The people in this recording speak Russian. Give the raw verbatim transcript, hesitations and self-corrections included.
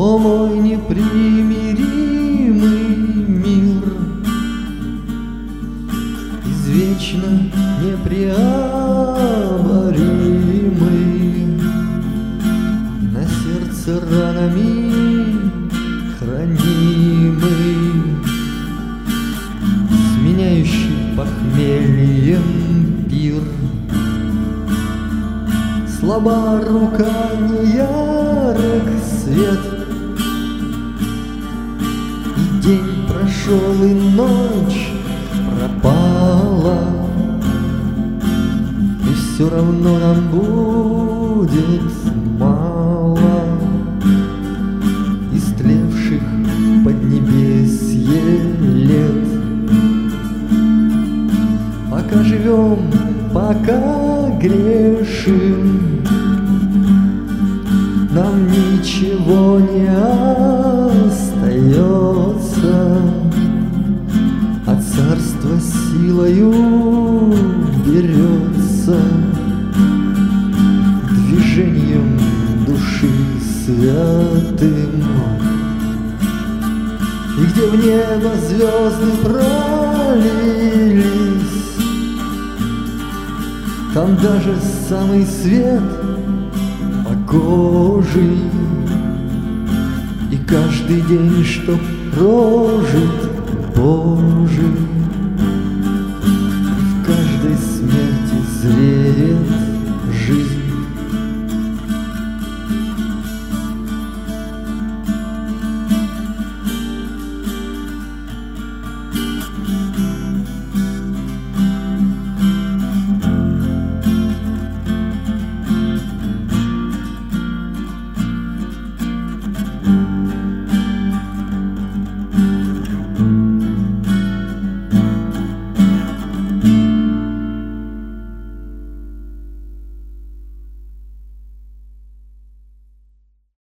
О мой непримиримый мир, извечно непреоборимый, на сердце ранами хранимый, сменяющий похмельем пир. Слаба рука, не ярок свет, и день прошел, и ночь пропала, и все равно нам будет мало истлевших в поднебесье лет. Пока живем, пока грешим, нам ничего не остается, а царство силою берется движением души святым. И где в небо звезды пролились, там даже самый свет погожий, и каждый день, что прожит Божий,